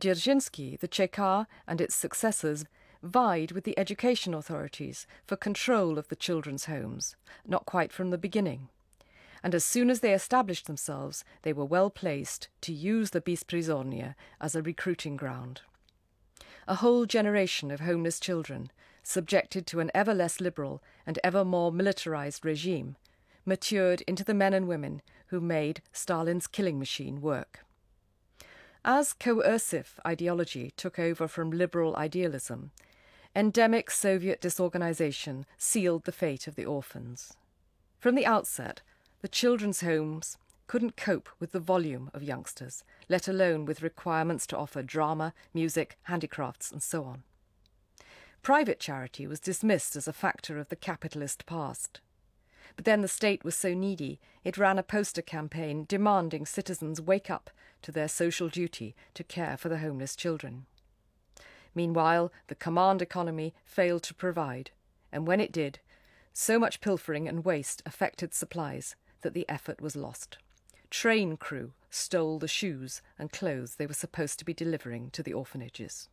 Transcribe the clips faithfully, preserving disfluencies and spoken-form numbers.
Dzerzhinsky, the Cheka and its successors vied with the education authorities for control of the children's homes, not quite from the beginning. And as soon as they established themselves, they were well placed to use the Bezprizornie as a recruiting ground. A whole generation of homeless children, subjected to an ever less liberal and ever more militarized regime, matured into the men and women who made Stalin's killing machine work. As coercive ideology took over from liberal idealism, endemic Soviet disorganization sealed the fate of the orphans. From the outset, the children's homes couldn't cope with the volume of youngsters, let alone with requirements to offer drama, music, handicrafts, and so on. Private charity was dismissed as a factor of the capitalist past. But then the state was so needy, it ran a poster campaign demanding citizens wake up to their social duty to care for the homeless children. Meanwhile, the command economy failed to provide, and when it did, so much pilfering and waste affected supplies that the effort was lost. Train crew stole the shoes and clothes they were supposed to be delivering to the orphanages.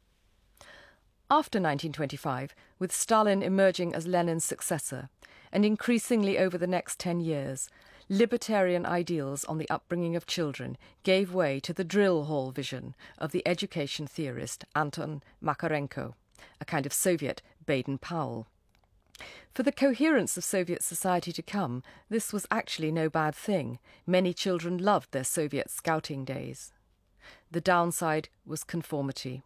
After nineteen twenty-five, with Stalin emerging as Lenin's successor, and increasingly over the next ten years, libertarian ideals on the upbringing of children gave way to the drill hall vision of the education theorist Anton Makarenko, a kind of Soviet Baden-Powell. For the coherence of Soviet society to come, this was actually no bad thing. Many children loved their Soviet scouting days. The downside was conformity.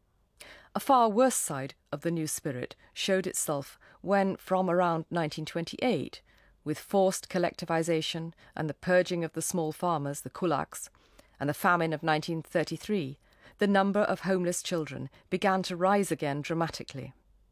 A far worse side of the new spirit showed itself when, from around nineteen twenty-eight, with forced collectivization and the purging of the small farmers, the kulaks, and the famine of nineteen thirty-three, the number of homeless children began to rise again dramatically.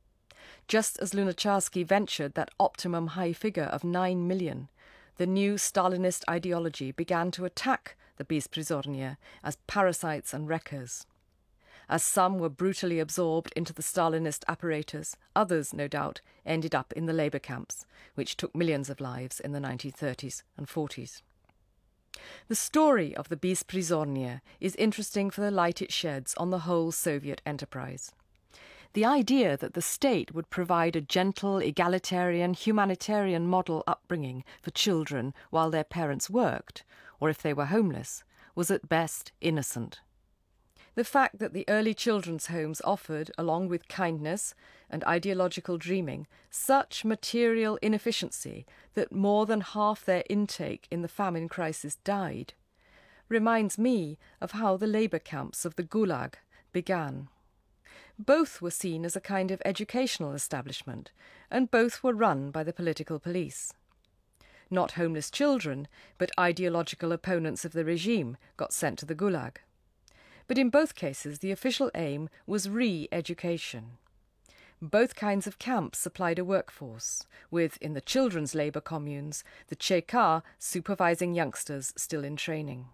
Just as Lunacharsky ventured that optimum high figure of nine million, the new Stalinist ideology began to attack the Bezprizornie as parasites and wreckers. As some were brutally absorbed into the Stalinist apparatus, others, no doubt, ended up in the labour camps, which took millions of lives in the nineteen thirties and forties. The story of the Bezprizornie is interesting for the light it sheds on the whole Soviet enterprise. The idea that the state would provide a gentle, egalitarian, humanitarian model upbringing for children while their parents worked, or if they were homeless, was at best innocent. The fact that the early children's homes offered, along with kindness and ideological dreaming, such material inefficiency that more than half their intake in the famine crisis died, reminds me of how the labour camps of the Gulag began. Both were seen as a kind of educational establishment, and both were run by the political police. Not homeless children, but ideological opponents of the regime got sent to the Gulag. But in both cases, the official aim was re-education. Both kinds of camps supplied a workforce, with, in the children's labour communes, the Cheka supervising youngsters still in training.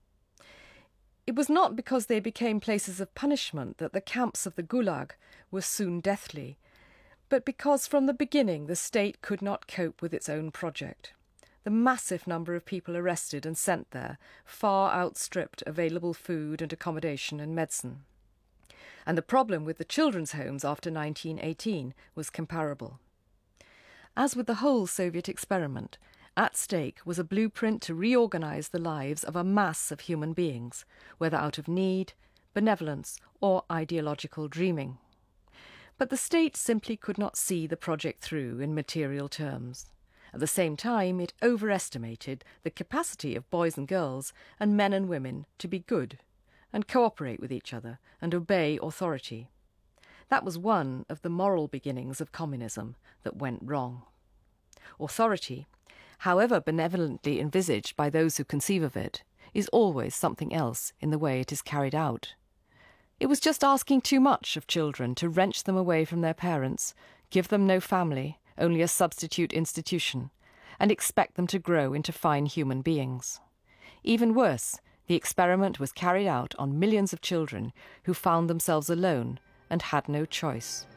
It was not because they became places of punishment that the camps of the Gulag were soon deathly, but because from the beginning the state could not cope with its own project. The massive number of people arrested and sent there far outstripped available food and accommodation and medicine. And the problem with the children's homes after nineteen eighteen was comparable. As with the whole Soviet experiment, at stake was a blueprint to reorganize the lives of a mass of human beings, whether out of need, benevolence, or ideological dreaming. But the state simply could not see the project through in material terms. At the same time, it overestimated the capacity of boys and girls and men and women to be good and cooperate with each other and obey authority. That was one of the moral beginnings of communism that went wrong. Authority, however benevolently envisaged by those who conceive of it, is always something else in the way it is carried out. It was just asking too much of children to wrench them away from their parents, give them no family, only a substitute institution, and expect them to grow into fine human beings. Even worse, the experiment was carried out on millions of children who found themselves alone and had no choice.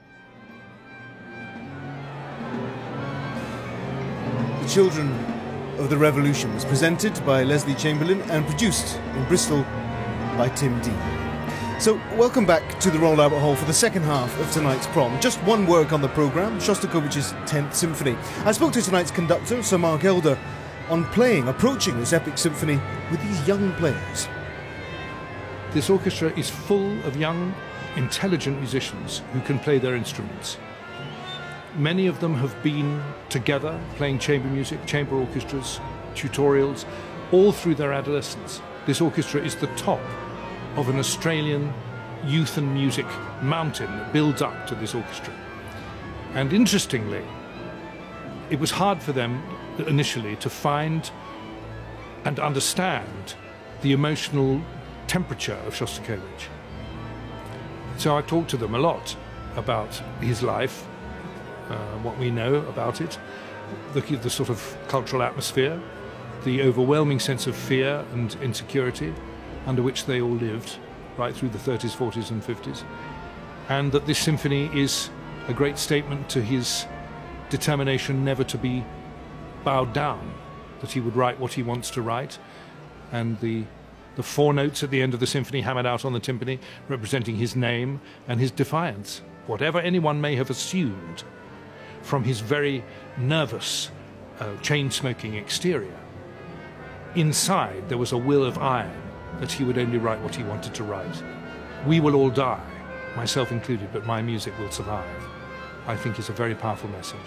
The Children of the Revolution was presented by Leslie Chamberlain and produced in Bristol by Tim Dean. So, welcome back to the Royal Albert Hall for the second half of tonight's prom. Just one work on the programme, Shostakovich's tenth Symphony. I spoke to tonight's conductor, Sir Mark Elder, on playing, approaching this epic symphony with these young players. This orchestra is full of young, intelligent musicians who can play their instruments. Many of them have been together playing chamber music, chamber orchestras, tutorials, all through their adolescence. This orchestra is the top of an Australian youth and music mountain that builds up to this orchestra. And interestingly, it was hard for them initially to find and understand the emotional temperature of Shostakovich. So I talked to them a lot about his life, uh, what we know about it, the, the sort of cultural atmosphere, the overwhelming sense of fear and insecurity under which they all lived right through the thirties, forties and fifties, and that this symphony is a great statement to his determination never to be bowed down, that he would write what he wants to write, and the the four notes at the end of the symphony hammered out on the timpani representing his name and his defiance. Whatever anyone may have assumed from his very nervous, uh, chain-smoking exterior, inside there was a will of iron that he would only write what he wanted to write. We will all die, myself included, but my music will survive, I think is a very powerful message.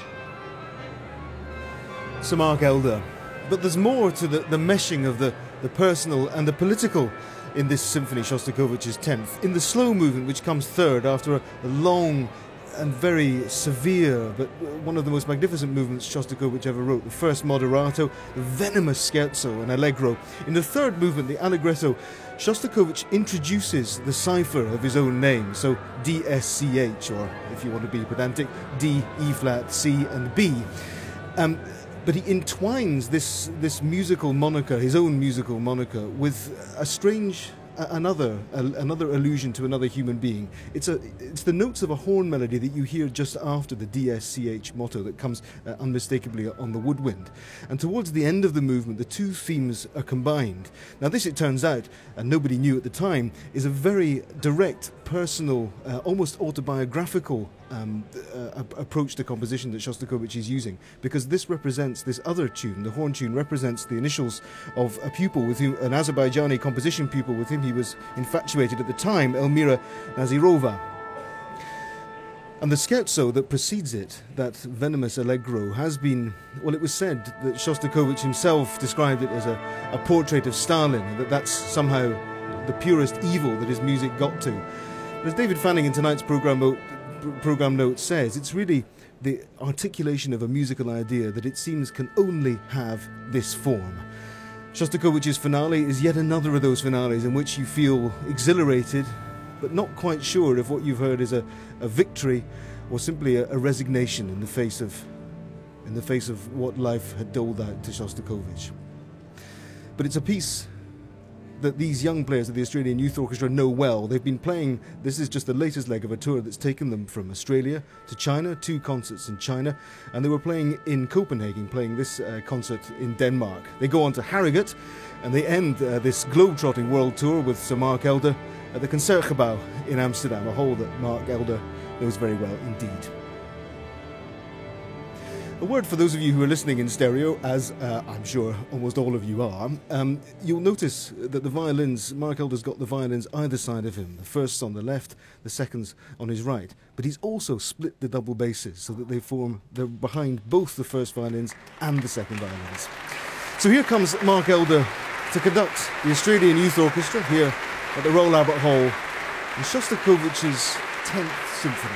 Sir Mark Elder. But there's more to the, the meshing of the, the personal and the political in this symphony, Shostakovich's tenth. In the slow movement, which comes third after a, a long and very severe, but one of the most magnificent movements Shostakovich ever wrote, the first moderato, the venomous scherzo and allegro. In the third movement, the allegretto, Shostakovich introduces the cipher of his own name, so D S C H, or if you want to be pedantic, D, E flat, C and B. Um, but he entwines this this musical moniker, his own musical moniker, with a strange another a, another allusion to another human being. It's a it's the notes of a horn melody that you hear just after the D S C H motto that comes uh, unmistakably on the woodwind. And towards the end of the movement, the two themes are combined. Now this, it turns out, and nobody knew at the time, is a very direct, personal, uh, almost autobiographical um, uh, approach to composition that Shostakovich is using, because this represents, this other tune, the horn tune, represents the initials of a pupil with whom, an Azerbaijani composition pupil with whom he was infatuated at the time, Elmira Nazirova. And the scherzo that precedes it, that venomous allegro, has been, well, it was said that Shostakovich himself described it as a, a portrait of Stalin, and that that's somehow the purest evil that his music got to. As David Fanning in tonight's program note, program note says, it's really the articulation of a musical idea that it seems can only have this form. Shostakovich's finale is yet another of those finales in which you feel exhilarated, but not quite sure if what you've heard is a, a victory or simply a, a resignation in the face of in the face of what life had doled out to Shostakovich. But it's a piece that these young players of the Australian Youth Orchestra know well. They've been playing, this is just the latest leg of a tour that's taken them from Australia to China, two concerts in China, and they were playing in Copenhagen, playing this uh, concert in Denmark. They go on to Harrogate, and they end uh, this globe-trotting world tour with Sir Mark Elder at the Concertgebouw in Amsterdam, a hall that Mark Elder knows very well indeed. A word for those of you who are listening in stereo, as uh, I'm sure almost all of you are. Um, you'll notice that the violins, Mark Elder's got the violins either side of him. The first's on the left, the second's on his right. But he's also split the double basses so that they form, they're behind both the first violins and the second violins. So here comes Mark Elder to conduct the Australian Youth Orchestra here at the Royal Albert Hall in Shostakovich's tenth Symphony.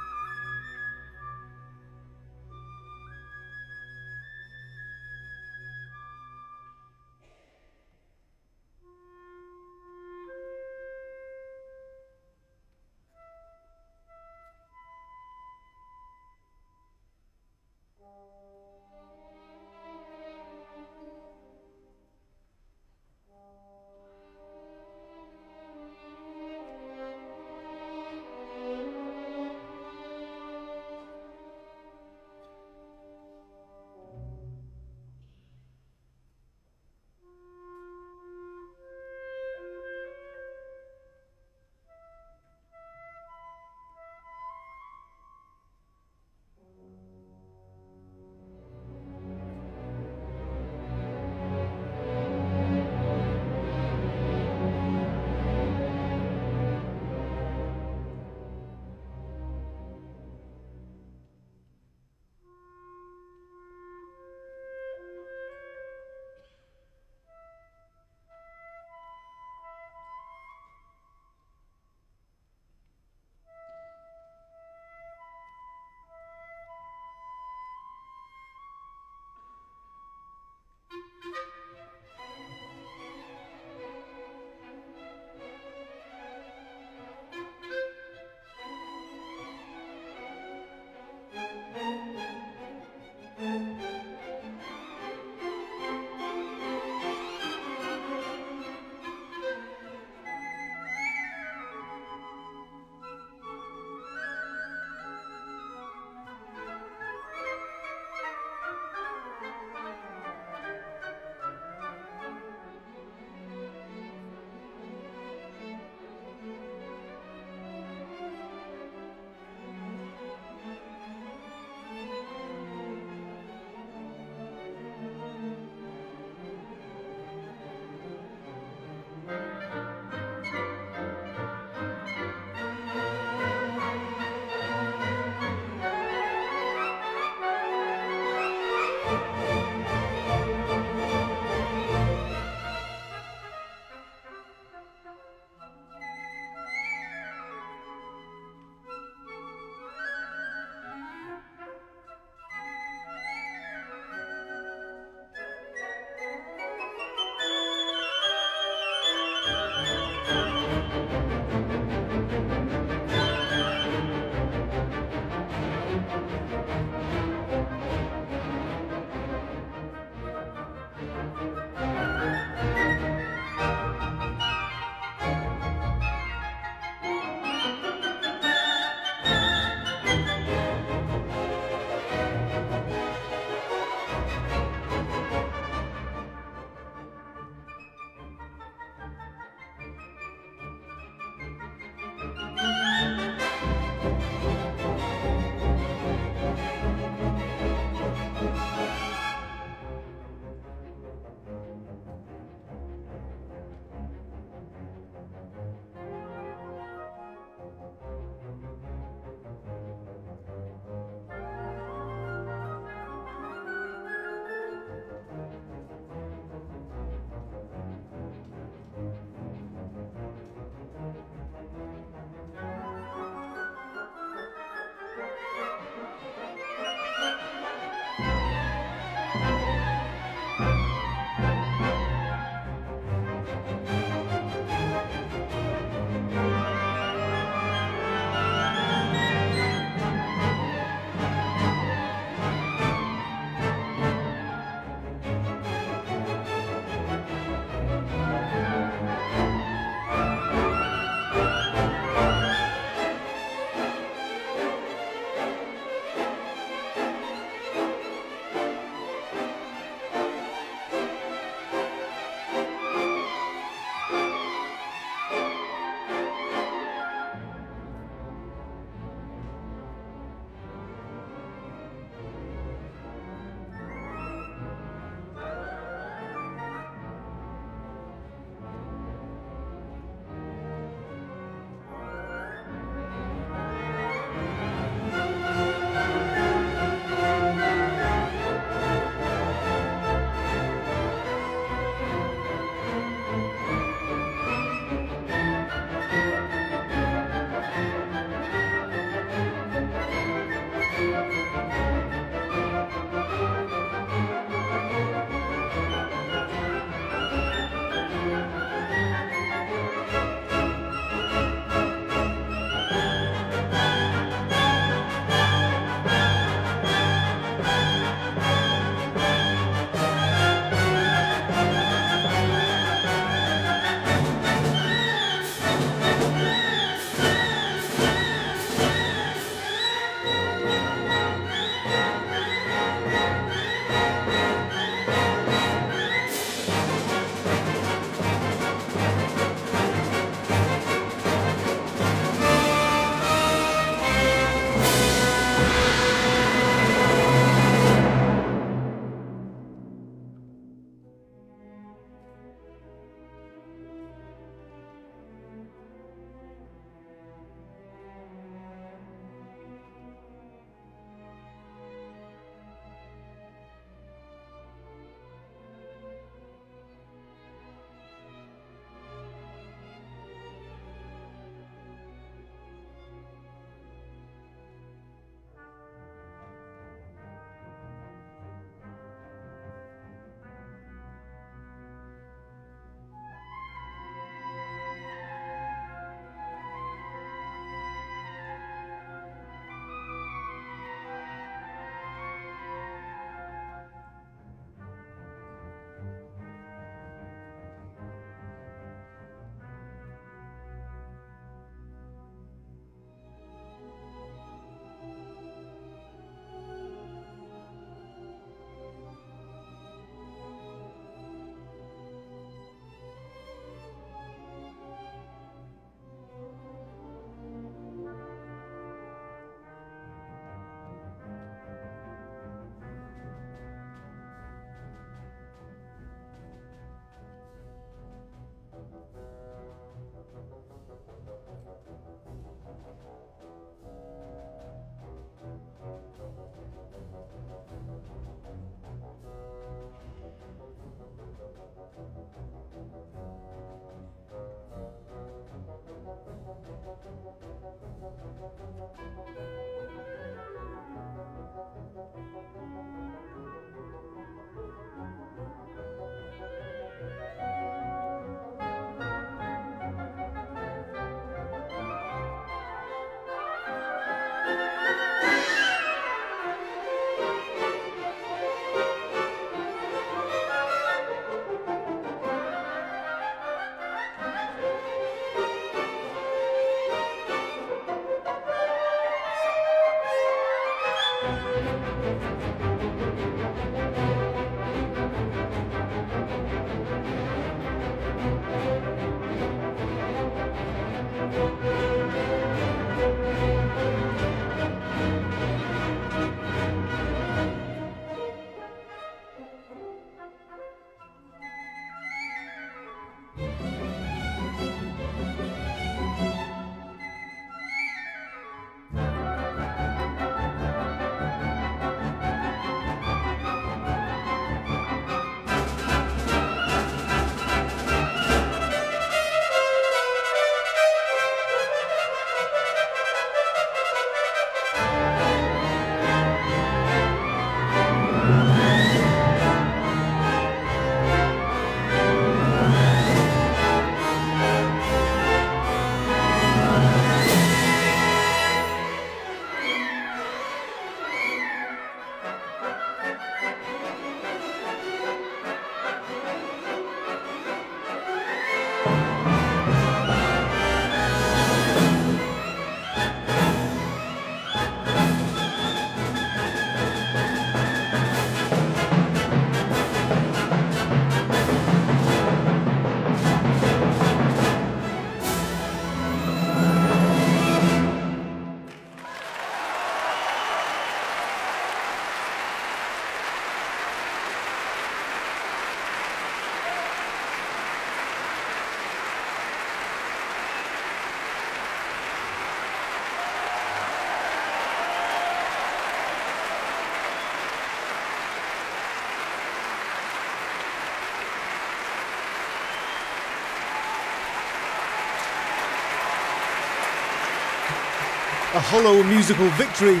A hollow musical victory,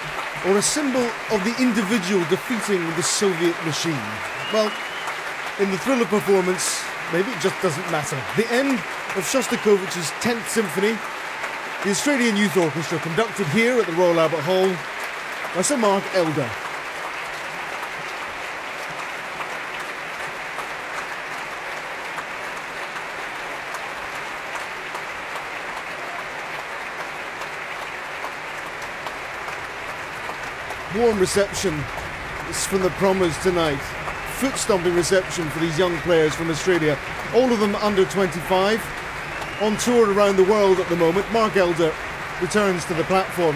or a symbol of the individual defeating the Soviet machine? Well, in the thriller performance, maybe it just doesn't matter. The end of Shostakovich's tenth Symphony, the Australian Youth Orchestra, conducted here at the Royal Albert Hall by Sir Mark Elder. Warm reception from the Prommers tonight. Foot-stomping reception for these young players from Australia. All of them under twenty-five. On tour around the world at the moment. Mark Elder returns to the platform.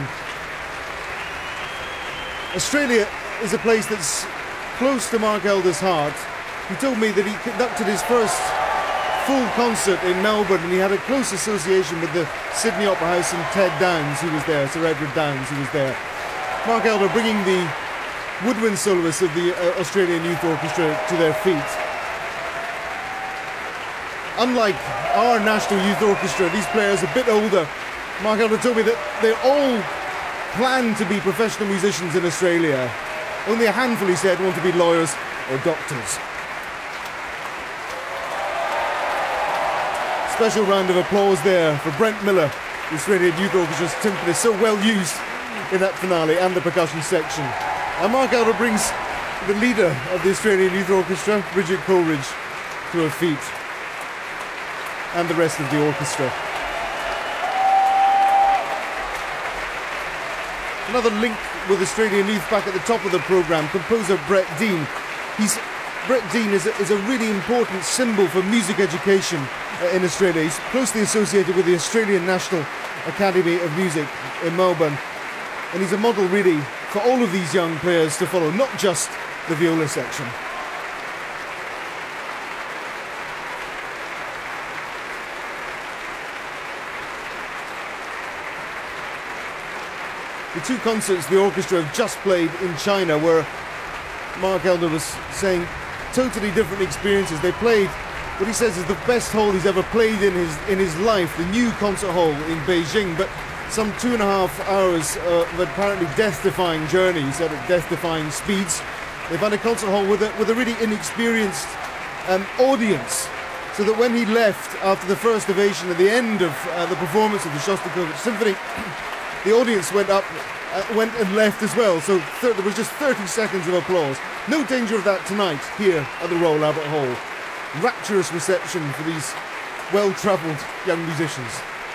Australia is a place that's close to Mark Elder's heart. He told me that he conducted his first full concert in Melbourne and he had a close association with the Sydney Opera House and Ted Downes, who was there, Sir Edward Downes, who was there. Mark Elder bringing the woodwind soloists of the uh, Australian Youth Orchestra to their feet. Unlike our National Youth Orchestra, these players are a bit older. Mark Elder told me that they all plan to be professional musicians in Australia. Only a handful, he said, want to be lawyers or doctors. Special round of applause there for Brent Miller, the Australian Youth Orchestra's timpanist, so well used in that finale, and the percussion section. And Mark Elder brings the leader of the Australian Youth Orchestra, Bridget Coleridge, to her feet, and the rest of the orchestra. Another link with Australian youth back at the top of the programme, composer Brett Dean. He's, Brett Dean is a, is a really important symbol for music education uh, in Australia. He's closely associated with the Australian National Academy of Music in Melbourne. And he's a model, really, for all of these young players to follow, not just the viola section. The two concerts the orchestra have just played in China, where Mark Elder was saying totally different experiences. They played what he says is the best hall he's ever played in his in his life, the new concert hall in Beijing, but some two and a half hours uh, of apparently death-defying journeys at death-defying speeds. They found a concert hall with a, with a really inexperienced um, audience, so that when he left after the first ovation at the end of uh, the performance of the Shostakovich Symphony, the audience went up, uh, went and left as well. So thir- there was just thirty seconds of applause. No danger of that tonight here at the Royal Albert Hall. Rapturous reception for these well-travelled young musicians.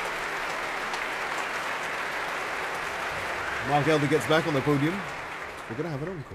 Mark Elder gets back on the podium. We're going to have an encore.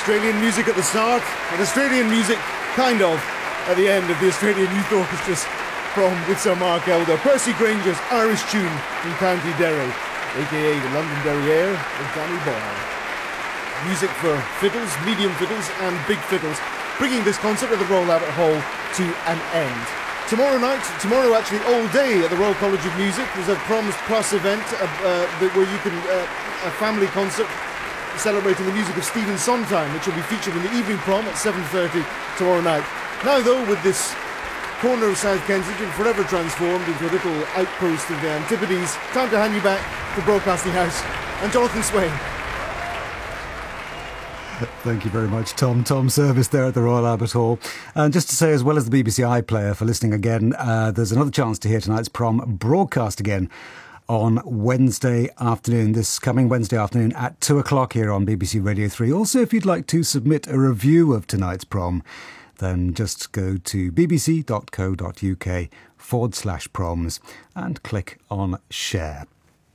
Australian music at the start, and Australian music, kind of, at the end of the Australian Youth Orchestra's prom with Sir Mark Elder. Percy Granger's Irish tune from County Derry, aka the London Derriere of Danny Boyle. Music for fiddles, medium fiddles and big fiddles, bringing this concert at the Royal Albert Hall to an end. Tomorrow night, tomorrow actually all day at the Royal College of Music, there's a Proms Plus event uh, uh, where you can, uh, a family concert celebrating the music of Stephen Sondheim, which will be featured in the evening prom at seven thirty tomorrow night. Now though, with this corner of South Kensington forever transformed into a little outpost of the Antipodes, time to hand you back to Broadcasting House and Jonathan Swain. Thank you very much, Tom. Tom Service there at the Royal Albert Hall. And just to say, as well as the B B C iPlayer for listening again, uh, there's another chance to hear tonight's prom broadcast again on Wednesday afternoon, this coming Wednesday afternoon at two o'clock here on B B C Radio three. Also, if you'd like to submit a review of tonight's prom, then just go to bbc.co.uk forward slash proms and click on share.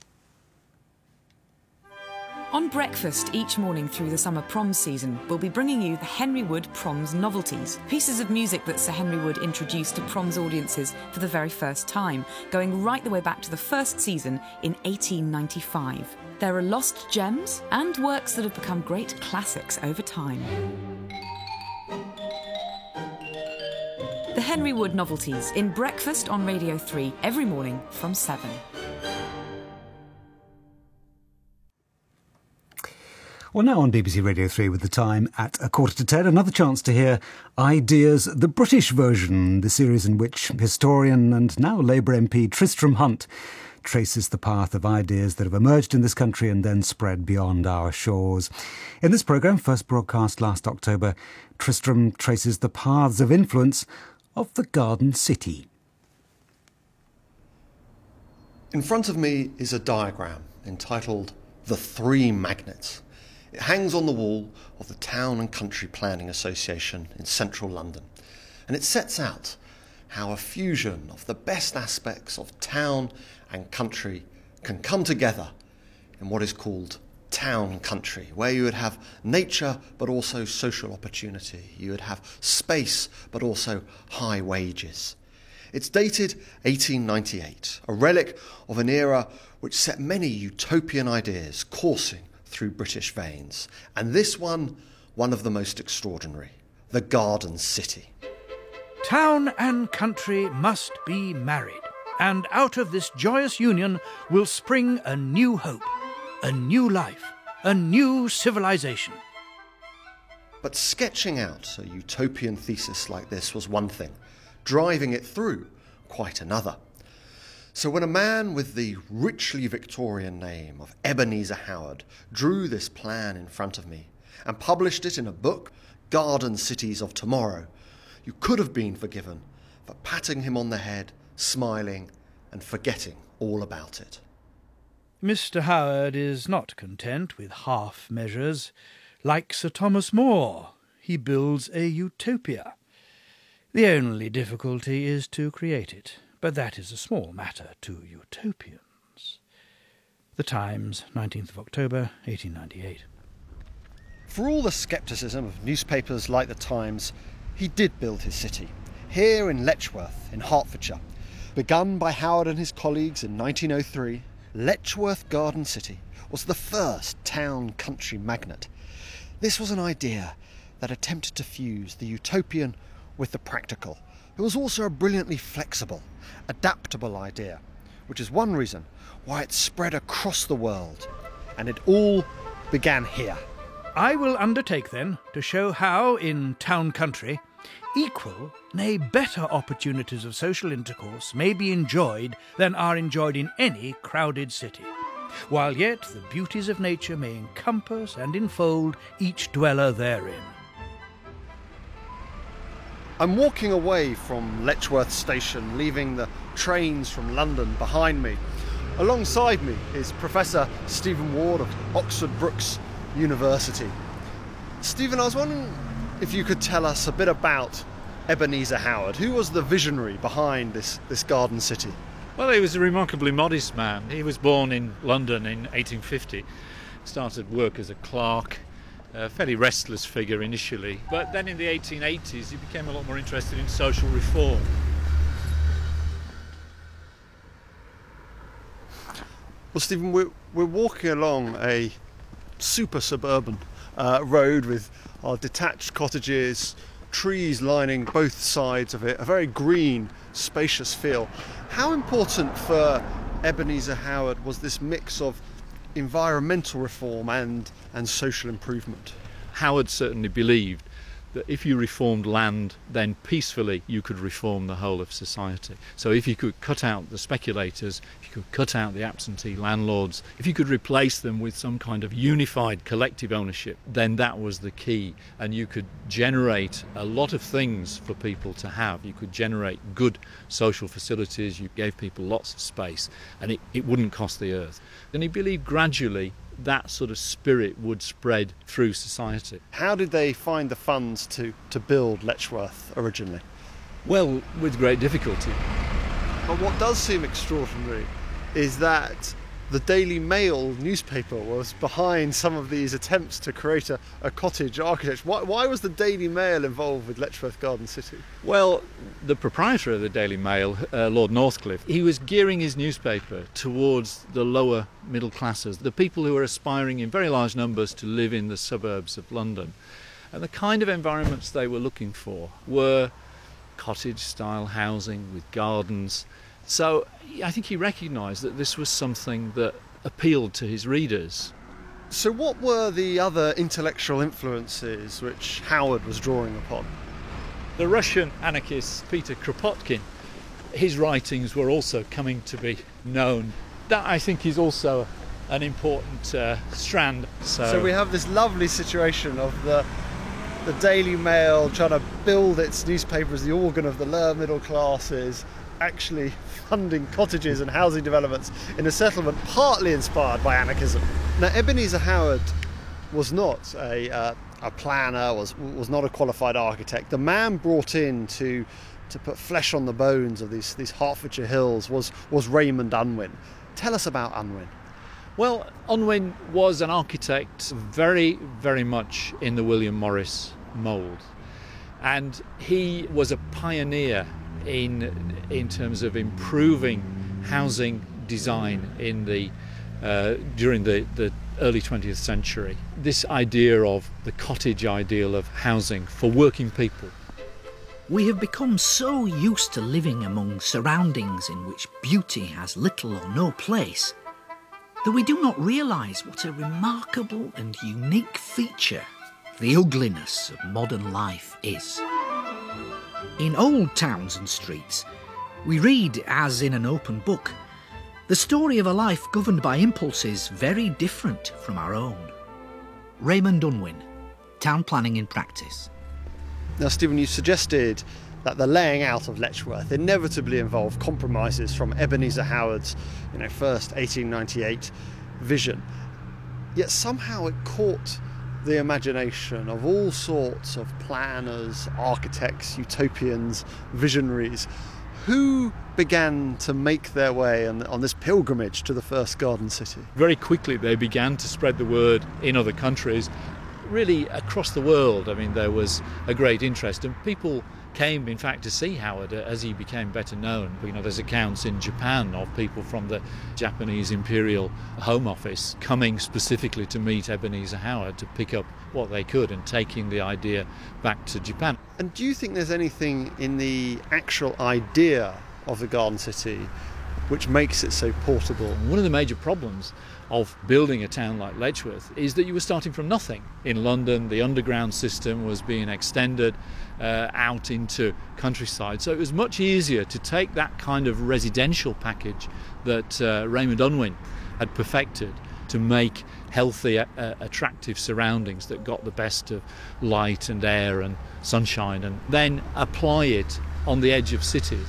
On breakfast each morning through the summer proms season, we'll be bringing you the Henry Wood Proms Novelties, pieces of music that Sir Henry Wood introduced to proms audiences for the very first time, going right the way back to the first season in eighteen ninety-five. There are lost gems and works that have become great classics over time. The Henry Wood Novelties in Breakfast on Radio three every morning from seven. Well, now on B B C Radio three with the time at a quarter to ten, another chance to hear Ideas, the British version, the series in which historian and now Labour M P Tristram Hunt traces the path of ideas that have emerged in this country and then spread beyond our shores. In this programme, first broadcast last October, Tristram traces the paths of influence of the Garden City. In front of me is a diagram entitled The Three Magnets. It hangs on the wall of the Town and Country Planning Association in central London, and it sets out how a fusion of the best aspects of town and country can come together in what is called town country, where you would have nature but also social opportunity. You would have space but also high wages. It's dated eighteen ninety-eight, a relic of an era which set many utopian ideas coursing through British veins, and this one, one of the most extraordinary, the Garden City. Town and country must be married, and out of this joyous union will spring a new hope, a new life, a new civilization. But sketching out a utopian thesis like this was one thing, driving it through quite another. So when a man with the richly Victorian name of Ebenezer Howard drew this plan in front of me and published it in a book, Garden Cities of Tomorrow, you could have been forgiven for patting him on the head, smiling and forgetting all about it. Mister Howard is not content with half measures. Like Sir Thomas More, he builds a utopia. The only difficulty is to create it, but that is a small matter to utopians. The Times, nineteenth of October, eighteen ninety-eight. For all the scepticism of newspapers like The Times, he did build his city, here in Letchworth, in Hertfordshire. Begun by Howard and his colleagues in nineteen oh three, Letchworth Garden City was the first town-country magnet. This was an idea that attempted to fuse the utopian with the practical. It was also a brilliantly flexible, adaptable idea, which is one reason why it spread across the world. And it all began here. I will undertake, then, to show how, in town country, equal, nay better opportunities of social intercourse may be enjoyed than are enjoyed in any crowded city, while yet the beauties of nature may encompass and enfold each dweller therein. I'm walking away from Letchworth Station, leaving the trains from London behind me. Alongside me is Professor Stephen Ward of Oxford Brookes University. Stephen, I was wondering if you could tell us a bit about Ebenezer Howard. Who was the visionary behind this, this garden city? Well, he was a remarkably modest man. He was born in London in eighteen fifty, started work as a clerk, A fairly restless figure initially, but then in the eighteen eighties he became a lot more interested in social reform. Well, Stephen, we're, we're walking along a super suburban uh, road with our detached cottages, trees lining both sides of it, a very green, spacious feel. How important for Ebenezer Howard was this mix of environmental reform and, and social improvement? Howard certainly believed that if you reformed land, then peacefully you could reform the whole of society. So if you could cut out the speculators, if you could cut out the absentee landlords, if you could replace them with some kind of unified collective ownership, then that was the key. And you could generate a lot of things for people to have. You could generate good social facilities, you gave people lots of space, and it, it wouldn't cost the earth. And he believed gradually that sort of spirit would spread through society. How did they find the funds to, to build Letchworth originally? Well, with great difficulty. But what does seem extraordinary is that the Daily Mail newspaper was behind some of these attempts to create a, a cottage architecture. Why, why was the Daily Mail involved with Letchworth Garden City? Well, the proprietor of the Daily Mail, uh, Lord Northcliffe, he was gearing his newspaper towards the lower middle classes, the people who were aspiring in very large numbers to live in the suburbs of London. And the kind of environments they were looking for were cottage-style housing with gardens. So I think he recognised that this was something that appealed to his readers. So what were the other intellectual influences which Howard was drawing upon? The Russian anarchist Peter Kropotkin, his writings were also coming to be known. That, I think, is also an important uh, strand. So, so we have this lovely situation of the the Daily Mail trying to build its newspaper as the organ of the lower middle classes, actually funding cottages and housing developments in a settlement partly inspired by anarchism. Now, Ebenezer Howard was not a, uh, a planner, was was not a qualified architect. The man brought in to to put flesh on the bones of these, these Hertfordshire hills was, was Raymond Unwin. Tell us about Unwin. Well, Unwin was an architect very, very much in the William Morris mould. And he was a pioneer in in terms of improving housing design in the uh, during the, the early twentieth century. This idea of the cottage ideal of housing for working people. We have become so used to living among surroundings in which beauty has little or no place that we do not realise what a remarkable and unique feature the ugliness of modern life is. In old towns and streets, we read, as in an open book, the story of a life governed by impulses very different from our own. Raymond Unwin, Town Planning in Practice. Now, Stephen, you suggested that the laying out of Letchworth inevitably involved compromises from Ebenezer Howard's, you know, first eighteen ninety-eight vision. Yet somehow it caught the imagination of all sorts of planners, architects, utopians, visionaries, who began to make their way on, on this pilgrimage to the first garden city. Very quickly they began to spread the word in other countries, really across the world. I mean, there was a great interest, and people came, in fact, to see Howard as he became better known. You know, there's accounts in Japan of people from the Japanese Imperial Home Office coming specifically to meet Ebenezer Howard to pick up what they could and taking the idea back to Japan. And do you think there's anything in the actual idea of the garden city which makes it so portable? One of the major problems of building a town like Letchworth is that you were starting from nothing. In London, the underground system was being extended uh, out into countryside, so it was much easier to take that kind of residential package that uh, Raymond Unwin had perfected to make healthy, uh, attractive surroundings that got the best of light and air and sunshine, and then apply it on the edge of cities.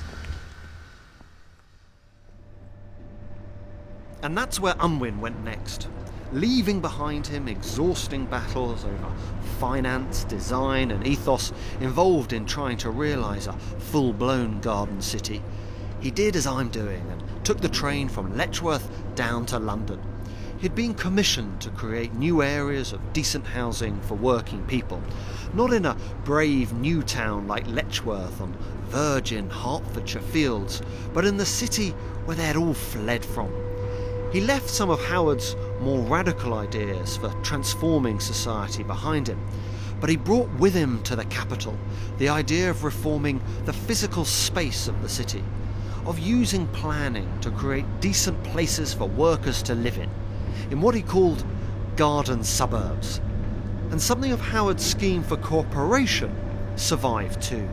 And that's where Unwin went next, leaving behind him exhausting battles over finance, design and ethos involved in trying to realise a full-blown garden city. He did as I'm doing and took the train from Letchworth down to London. He'd been commissioned to create new areas of decent housing for working people, not in a brave new town like Letchworth on virgin Hertfordshire fields, but in the city where they had all fled from. He left some of Howard's more radical ideas for transforming society behind him, but he brought with him to the capital the idea of reforming the physical space of the city, of using planning to create decent places for workers to live in, in what he called garden suburbs. And something of Howard's scheme for cooperation survived too.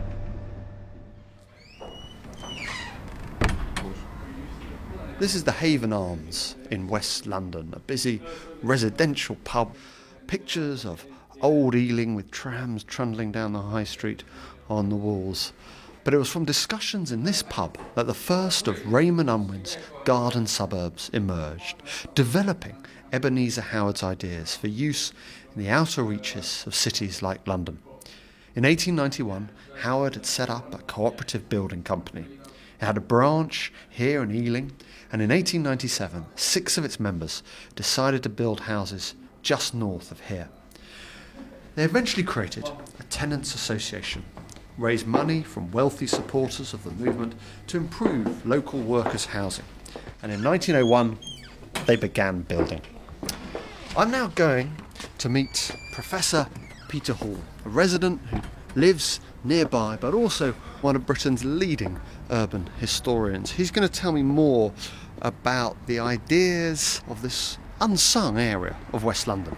This is the Haven Arms in West London, a busy residential pub. Pictures of old Ealing with trams trundling down the high street on the walls. But it was from discussions in this pub that the first of Raymond Unwin's garden suburbs emerged, developing Ebenezer Howard's ideas for use in the outer reaches of cities like London. In eighteen ninety-one, Howard had set up a cooperative building company. It had a branch here in Ealing, and in eighteen ninety-seven, six of its members decided to build houses just north of here. They eventually created a tenants' association, raised money from wealthy supporters of the movement to improve local workers' housing, and in nineteen oh one, they began building. I'm now going to meet Professor Peter Hall, a resident who lives nearby, but also one of Britain's leading urban historians. He's going to tell me more about the ideas of this unsung area of West London.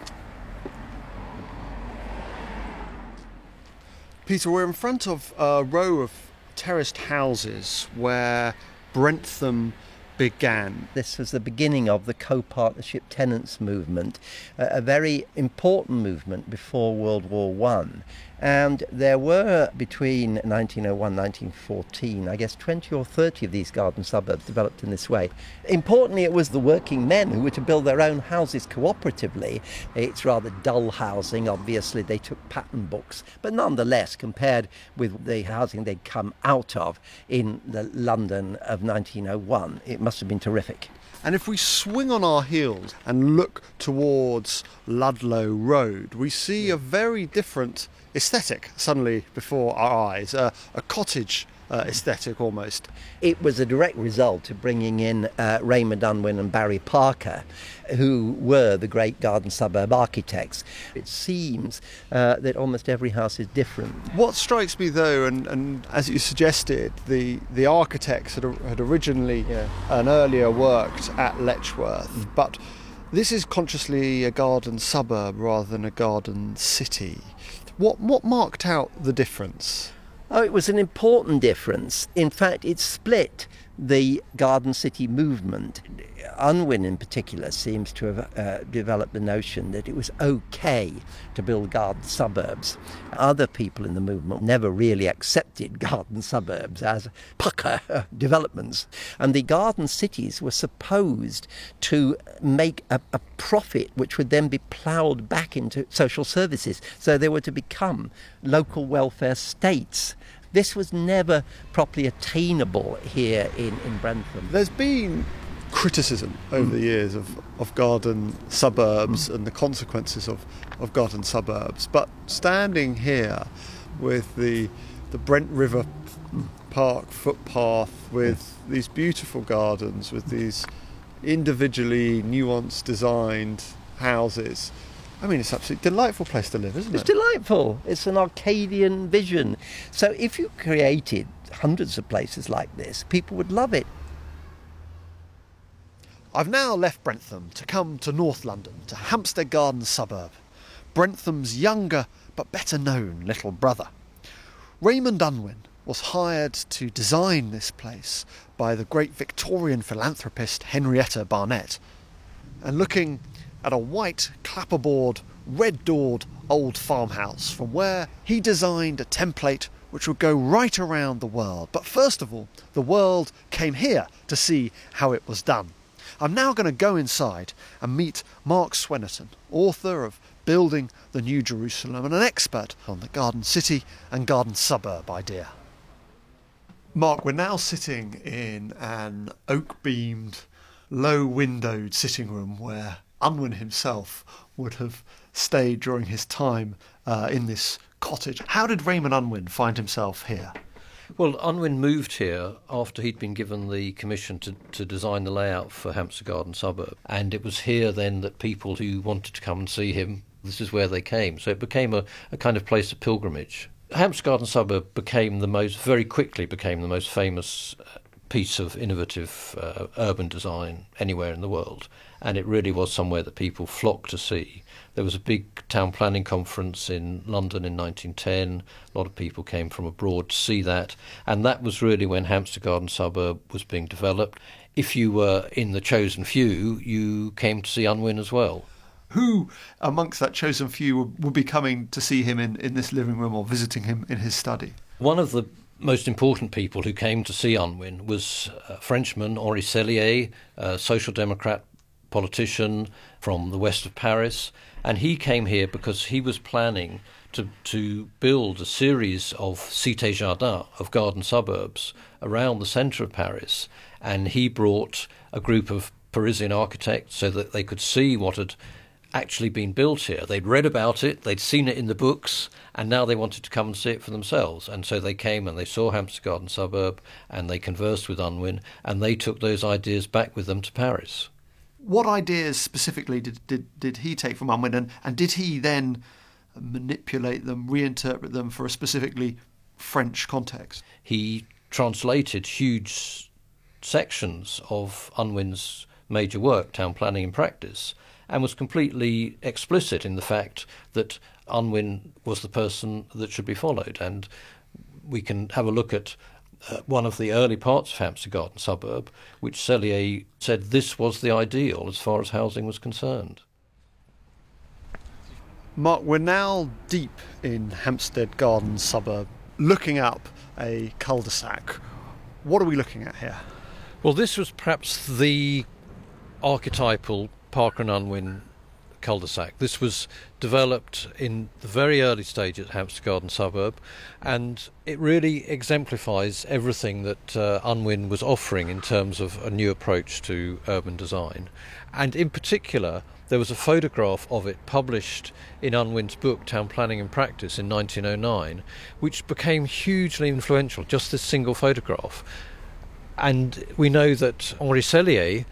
Peter, we're in front of a row of terraced houses where Brentham began. This was the beginning of the co-partnership tenants movement, a very important movement before World War One. And there were, between nineteen oh one and nineteen fourteen, I guess twenty or thirty of these garden suburbs developed in this way. Importantly, it was the working men who were to build their own houses cooperatively. It's rather dull housing, obviously. They took pattern books. But nonetheless, compared with the housing they'd come out of in the London of nineteen oh one, it must have been terrific. And if we swing on our heels and look towards Ludlow Road, we see a very different aesthetic suddenly before our eyes, uh, a cottage uh, aesthetic almost. It was a direct result of bringing in uh, Raymond Unwin and Barry Parker, who were the great garden suburb architects. It seems uh, that almost every house is different. What strikes me though, and, and as you suggested, the, the architects had, had originally yeah. and earlier worked at Letchworth, mm. but this is consciously a garden suburb rather than a garden city. What what marked out the difference? Oh, it was an important difference. In fact, it split the garden city movement. Unwin in particular seems to have uh, developed the notion that it was okay to build garden suburbs. Other people in the movement never really accepted garden suburbs as pucker developments. And the garden cities were supposed to make a, a profit which would then be ploughed back into social services. So they were to become local welfare states. This was never properly attainable here in, in Brentham. There's been criticism over mm. the years of, of garden suburbs mm. and the consequences of, of garden suburbs. But standing here with the the Brent River Park footpath, with yes. these beautiful gardens, with these individually nuanced designed houses, I mean, it's an absolutely delightful place to live, isn't it's it? It's delightful. It's an Arcadian vision. So if you created hundreds of places like this, people would love it. I've now left Brentham to come to North London, to Hampstead Garden suburb, Brentham's younger but better known little brother. Raymond Unwin was hired to design this place by the great Victorian philanthropist Henrietta Barnett. And looking at a white clapperboard, red-doored old farmhouse from where he designed a template which would go right around the world. But first of all, the world came here to see how it was done. I'm now going to go inside and meet Mark Swennerton, author of Building the New Jerusalem and an expert on the garden city and garden suburb idea. Mark, we're now sitting in an oak-beamed low-windowed sitting room where Unwin himself would have stayed during his time uh, in this cottage. How did Raymond Unwin find himself here? Well, Unwin moved here after he'd been given the commission to, to design the layout for Hampstead Garden Suburb, and it was here then that people who wanted to come and see him, this is where they came. So it became a, a kind of place of pilgrimage. Hampstead Garden Suburb became the most, very quickly became the most famous piece of innovative uh, urban design anywhere in the world, and it really was somewhere that people flocked to see. There was a big town planning conference in London in nineteen ten. A lot of people came from abroad to see that, and that was really when Hampstead Garden Suburb was being developed. If you were in the chosen few, you came to see Unwin as well. Who amongst that chosen few would be coming to see him in, in this living room or visiting him in his study? One of the most important people who came to see Unwin was a Frenchman, Henri Sellier, a social democrat politician from the west of Paris, and he came here because he was planning to to build a series of cités jardins, of garden suburbs, around the centre of Paris, and he brought a group of Parisian architects so that they could see what had actually been built here. They'd read about it, they'd seen it in the books, and now they wanted to come and see it for themselves. And so they came and they saw Hampstead Garden Suburb, and they conversed with Unwin, and they took those ideas back with them to Paris. What ideas specifically did, did, did he take from Unwin, and, and did he then manipulate them, reinterpret them for a specifically French context? He translated huge sections of Unwin's major work, Town Planning in Practice, and was completely explicit in the fact that Unwin was the person that should be followed. And we can have a look at uh, one of the early parts of Hampstead Garden Suburb, which Sellier said this was the ideal as far as housing was concerned. Mark, we're now deep in Hampstead Garden Suburb, looking up a cul-de-sac. What are we looking at here? Well, this was perhaps the archetypal Parker and Unwin cul-de-sac. This was developed in the very early stage at Hampstead Garden Suburb, and it really exemplifies everything that uh, Unwin was offering in terms of a new approach to urban design. And in particular, there was a photograph of it published in Unwin's book Town Planning in Practice in nineteen oh nine, which became hugely influential, just this single photograph. And we know that Henri Sellier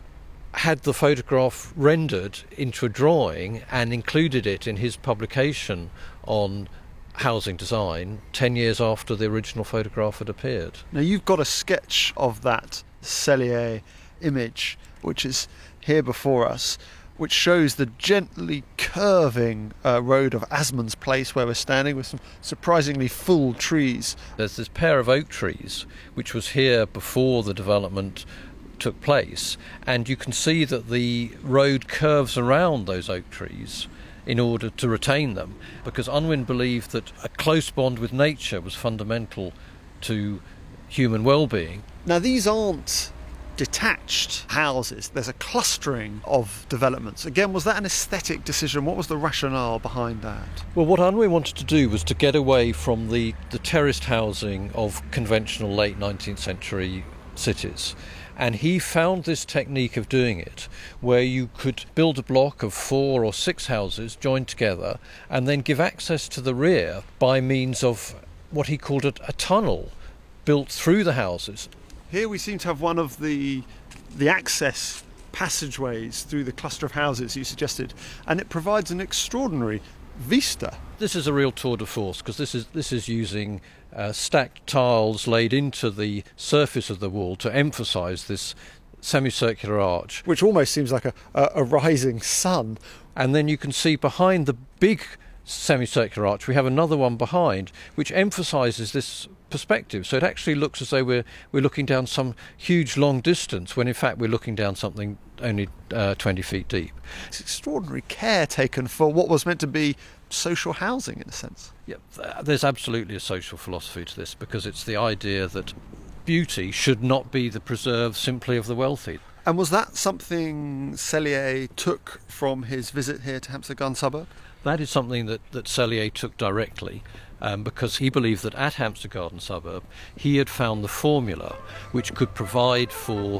had the photograph rendered into a drawing and included it in his publication on housing design ten years after the original photograph had appeared. Now, you've got a sketch of that Sellier image, which is here before us, which shows the gently curving uh, road of Asmund's Place where we're standing, with some surprisingly full trees. There's this pair of oak trees which was here before the development took place, and you can see that the road curves around those oak trees in order to retain them, because Unwin believed that a close bond with nature was fundamental to human well-being. Now, these aren't detached houses. There's a clustering of developments. Again, was that an aesthetic decision? What was the rationale behind that? Well, what Unwin wanted to do was to get away from the, the terraced housing of conventional late nineteenth century cities. And he found this technique of doing it, where you could build a block of four or six houses joined together and then give access to the rear by means of what he called a, a tunnel built through the houses. Here we seem to have one of the the access passageways through the cluster of houses you suggested, and it provides an extraordinary vista. This is a real tour de force, because this is this is using uh, stacked tiles laid into the surface of the wall to emphasise this semicircular arch, which almost seems like a, a, a rising sun. And then you can see behind the big semicircular arch we have another one behind, which emphasises this perspective. So it actually looks as though we're we're looking down some huge long distance, when in fact we're looking down something only uh, twenty feet deep. It's extraordinary care taken for what was meant to be social housing, in a sense. Yeah, there's absolutely a social philosophy to this, because it's the idea that beauty should not be the preserve simply of the wealthy. And was that something Sellier took from his visit here to Hampstead Garden Suburb? That is something that, that Sellier took directly, um, because he believed that at Hampstead Garden Suburb he had found the formula which could provide for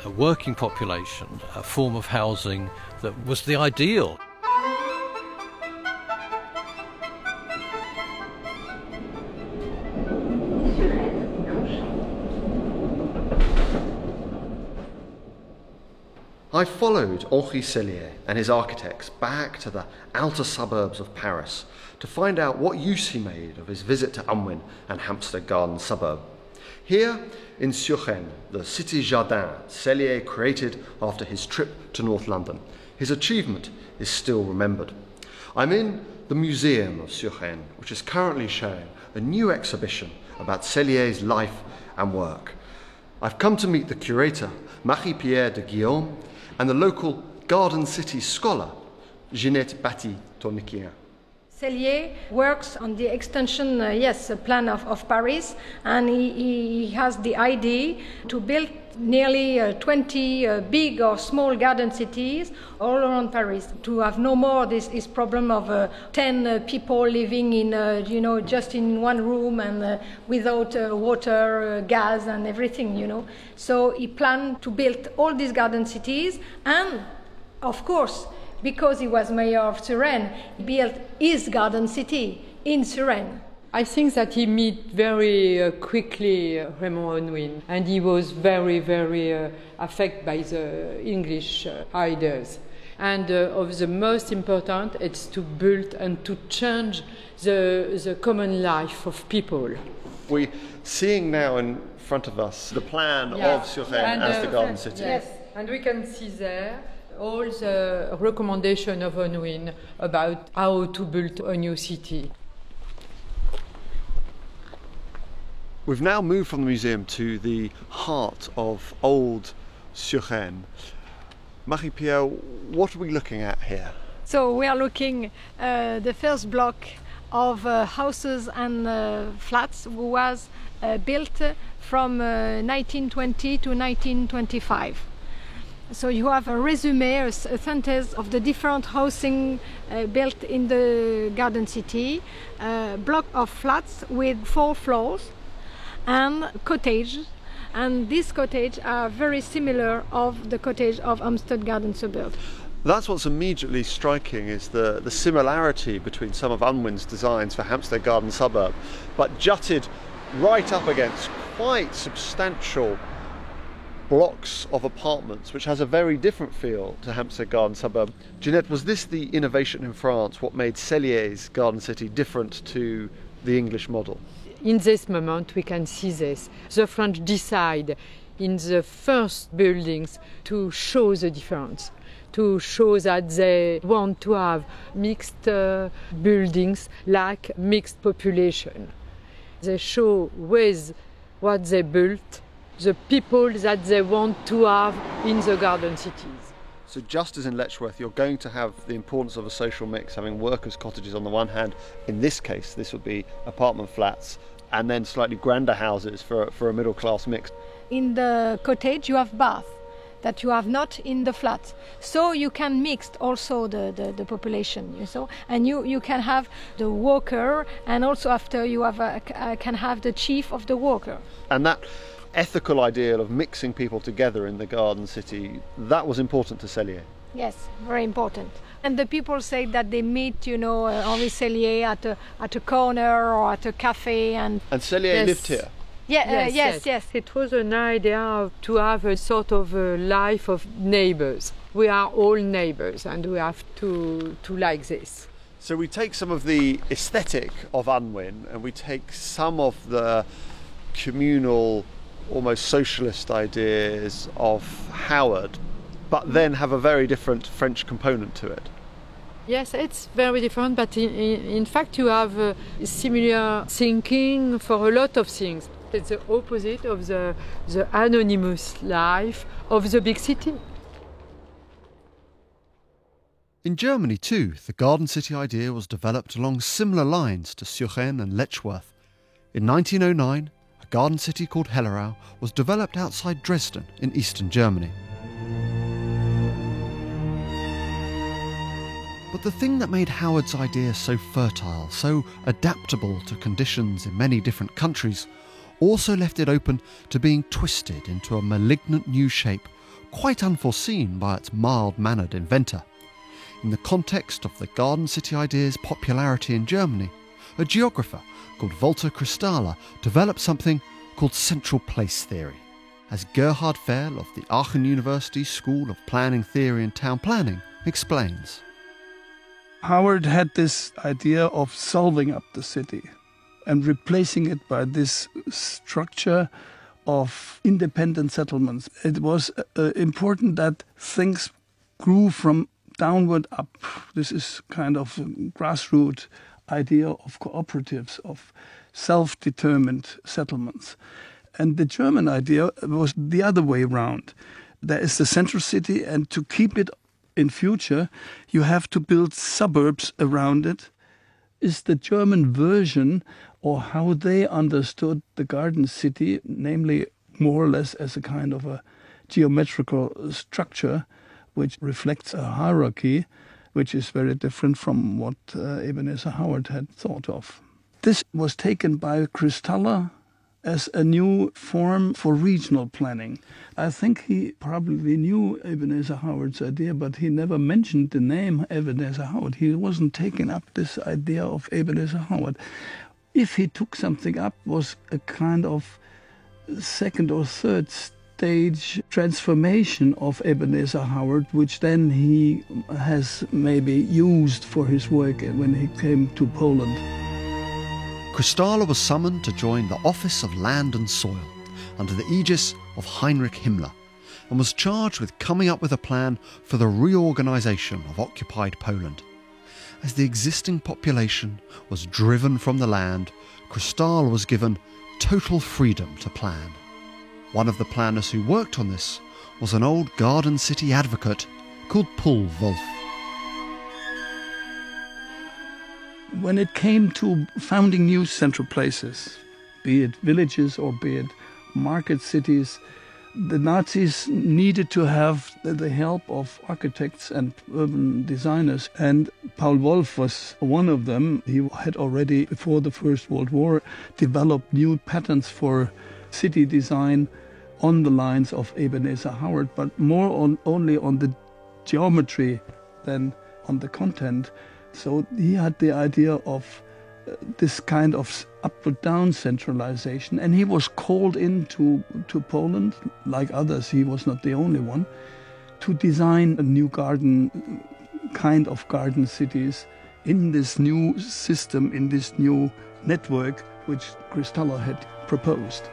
a working population, a form of housing that was the ideal. I followed Henri Sellier and his architects back to the outer suburbs of Paris to find out what use he made of his visit to Unwin and Hampstead Garden suburb. Here in Suresnes, the city jardin Sellier created after his trip to North London, his achievement is still remembered. I'm in the Museum of Suresnes, which is currently showing a new exhibition about Sellier's life and work. I've come to meet the curator, Marie-Pierre de Guillaume, and the local Garden City scholar, Ginette Batty-Tourniquet. Sellier works on the extension, uh, yes, uh, plan of, of Paris, and he, he has the idea to build nearly uh, twenty uh, big or small garden cities all around Paris, to have no more this, this problem of uh, ten uh, people living in, uh, you know, just in one room and uh, without uh, water, uh, gas and everything, you know. So he planned to build all these garden cities, and of course, because he was mayor of Suresnes, he built his garden city in Suresnes. I think that he met very uh, quickly uh, Raymond Unwin, and he was very, very uh, affected by the English uh, ideas. And uh, of the most important, it's to build and to change the, the common life of people. We're seeing now in front of us the plan yeah. of Suresnes and, as uh, the garden city. Yes, and we can see there all the recommendations of Unwin about how to build a new city. We've now moved from the museum to the heart of old Suresnes. Marie-Pierre, what are we looking at here? So we are looking at uh, the first block of uh, houses and uh, flats was uh, built from uh, nineteen twenty to nineteen twenty-five. So you have a resume, a, a synthesis of the different housing uh, built in the garden city, a block of flats with four floors and cottage, and these cottages are very similar of the cottage of Hampstead Garden suburb. That's what's immediately striking, is the, the similarity between some of Unwin's designs for Hampstead Garden suburb, but jutted right up against quite substantial blocks of apartments, which has a very different feel to Hampstead Garden suburb. Ginette, was this the innovation in France, what made Sellier's garden city different to the English model? In this moment, we can see this. The French decide in the first buildings to show the difference, to show that they want to have mixed uh, buildings like mixed population. They show with what they built, the people that they want to have in the garden cities. So just as in Letchworth, you're going to have the importance of a social mix, having workers' cottages on the one hand. In this case, this would be apartment flats, and then slightly grander houses for, for a middle-class mix. In the cottage, you have bath that you have not in the flat. So you can mix also the, the, the population, you know, and you, you can have the worker, and also after you have a, uh, can have the chief of the worker. And that ethical ideal of mixing people together in the garden city, that was important to Sellier. Yes, very important. And the people say that they meet, you know, uh, Henri Sellier at a at a corner or at a cafe, and and Sellier yes. lived here. Yeah, yes, uh, yes, yes, yes. It was an idea to have a sort of a life of neighbors. We are all neighbors, and we have to to like this. So we take some of the aesthetic of Unwin, and we take some of the communal, almost socialist ideas of Howard, but then have a very different French component to it. Yes, it's very different, but in, in, in fact you have uh, similar thinking for a lot of things. It's the opposite of the, the anonymous life of the big city. In Germany too, the garden city idea was developed along similar lines to Suresnes and Letchworth. In nineteen oh nine, a garden city called Hellerau was developed outside Dresden in eastern Germany. But the thing that made Howard's idea so fertile, so adaptable to conditions in many different countries, also left it open to being twisted into a malignant new shape quite unforeseen by its mild-mannered inventor. In the context of the Garden City idea's popularity in Germany, a geographer called Walter Christaller developed something called central place theory. As Gerhard Fehl of the Aachen University School of Planning Theory and Town Planning explains. Howard had this idea of solving up the city and replacing it by this structure of independent settlements. It was uh, important that things grew from downward up. This is kind of a grassroots idea of cooperatives, of self-determined settlements. And the German idea was the other way around. There is the central city, and to keep it in future, you have to build suburbs around it. Is the German version, or how they understood the Garden City, namely more or less as a kind of a geometrical structure which reflects a hierarchy, which is very different from what uh, Ebenezer Howard had thought of. This was taken by Christaller as a new form for regional planning. I think he probably knew Ebenezer Howard's idea, but he never mentioned the name Ebenezer Howard. He wasn't taking up this idea of Ebenezer Howard. If he took something up, it was a kind of second or third stage transformation of Ebenezer Howard, which then he has maybe used for his work when he came to Poland. Christaller was summoned to join the Office of Land and Soil under the aegis of Heinrich Himmler and was charged with coming up with a plan for the reorganisation of occupied Poland. As the existing population was driven from the land, Christaller was given total freedom to plan. One of the planners who worked on this was an old Garden City advocate called Paul Wolf. When it came to founding new central places, be it villages or be it market cities, the Nazis needed to have the help of architects and urban designers, and Paul Wolf was one of them. He had already, before the First World War, developed new patterns for city design on the lines of Ebenezer Howard, but more on only on the geometry than on the content. So he had the idea of uh, this kind of up-down centralization, and he was called into to Poland, like others, he was not the only one, to design a new garden, kind of garden cities in this new system, in this new network which Christaller had proposed.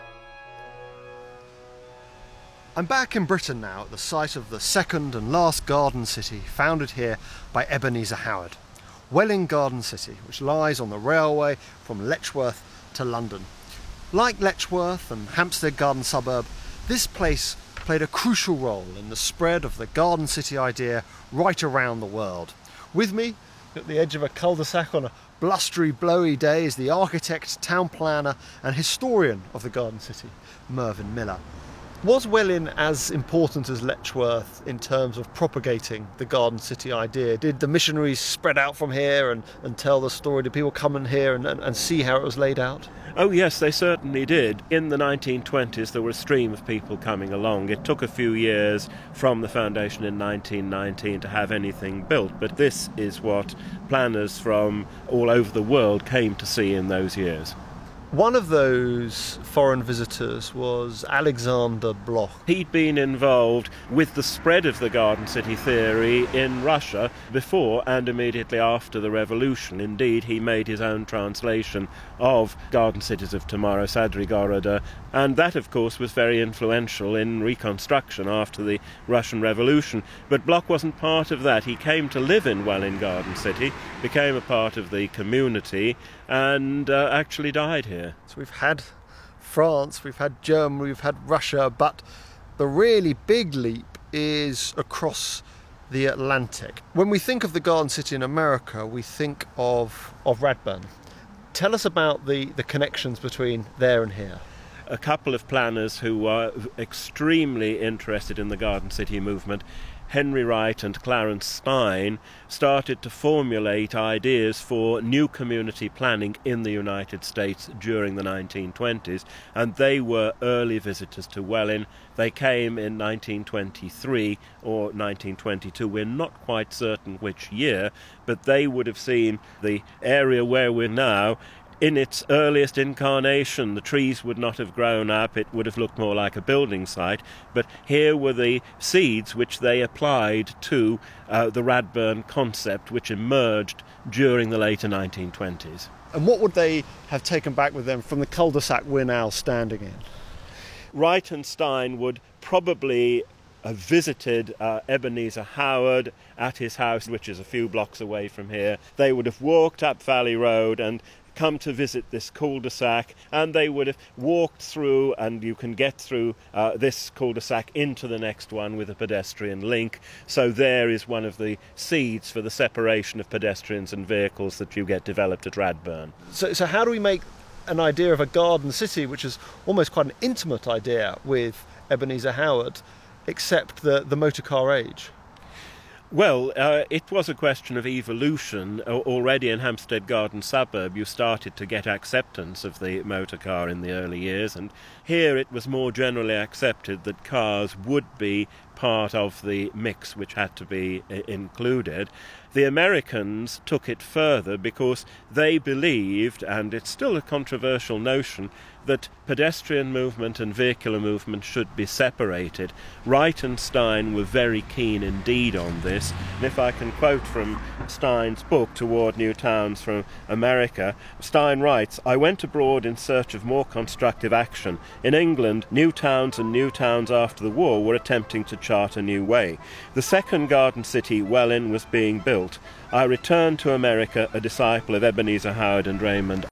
I'm back in Britain now at the site of the second and last garden city founded here by Ebenezer Howard, Welwyn Garden City, which lies on the railway from Letchworth to London. Like Letchworth and Hampstead Garden Suburb, this place played a crucial role in the spread of the garden city idea right around the world. With me, at the edge of a cul-de-sac on a blustery, blowy day, is the architect, town planner and historian of the garden city, Mervyn Miller. Was Welwyn as important as Letchworth in terms of propagating the garden city idea? Did the missionaries spread out from here and, and tell the story? Did people come in here and, and, and see how it was laid out? Oh yes, they certainly did. In the nineteen twenties there were a stream of people coming along. It took a few years from the foundation in nineteen nineteen to have anything built, but this is what planners from all over the world came to see in those years. One of those foreign visitors was Alexander Bloch. He'd been involved with the spread of the garden city theory in Russia before and immediately after the revolution. Indeed, he made his own translation of Garden Cities of Tomorrow, Sadri Goroda, and that, of course, was very influential in reconstruction after the Russian Revolution. But Bloch wasn't part of that. He came to live in Welwyn Garden City, became a part of the community, and uh, actually died here. So we've had France, we've had Germany, we've had Russia, but the really big leap is across the Atlantic. When we think of the garden city in America, we think of, of Radburn. Tell us about the, the connections between there and here. A couple of planners who were extremely interested in the garden city movement Henry Wright and Clarence Stein started to formulate ideas for new community planning in the United States during the nineteen twenties, and they were early visitors to Welwyn. They came in nineteen twenty-three or nineteen twenty-two, we're not quite certain which year, but they would have seen the area where we're now in its earliest incarnation. The trees would not have grown up, it would have looked more like a building site, but here were the seeds which they applied to uh, the Radburn concept, which emerged during the later nineteen twenties. And what would they have taken back with them from the cul-de-sac we're now standing in? Wright and Stein would probably have visited uh, Ebenezer Howard at his house, which is a few blocks away from here. They would have walked up Valley Road and come to visit this cul-de-sac, and they would have walked through, and you can get through uh, this cul-de-sac into the next one with a pedestrian link. So there is one of the seeds for the separation of pedestrians and vehicles that you get developed at Radburn. So, so how do we make an idea of a garden city, which is almost quite an intimate idea with Ebenezer Howard, except the, the motor car age? Well, uh, it was a question of evolution. Already in Hampstead Garden Suburb you started to get acceptance of the motor car in the early years, and here it was more generally accepted that cars would be part of the mix which had to be uh, included. The Americans took it further because they believed, and it's still a controversial notion, that pedestrian movement and vehicular movement should be separated. Wright and Stein were very keen indeed on this, and if I can quote from Stein's book, Toward New Towns from America, Stein writes, "I went abroad in search of more constructive action. In England, new towns and new towns after the war were attempting to chart a new way. The second garden city, Welwyn, was being built. I returned to America a disciple of Ebenezer Howard and Raymond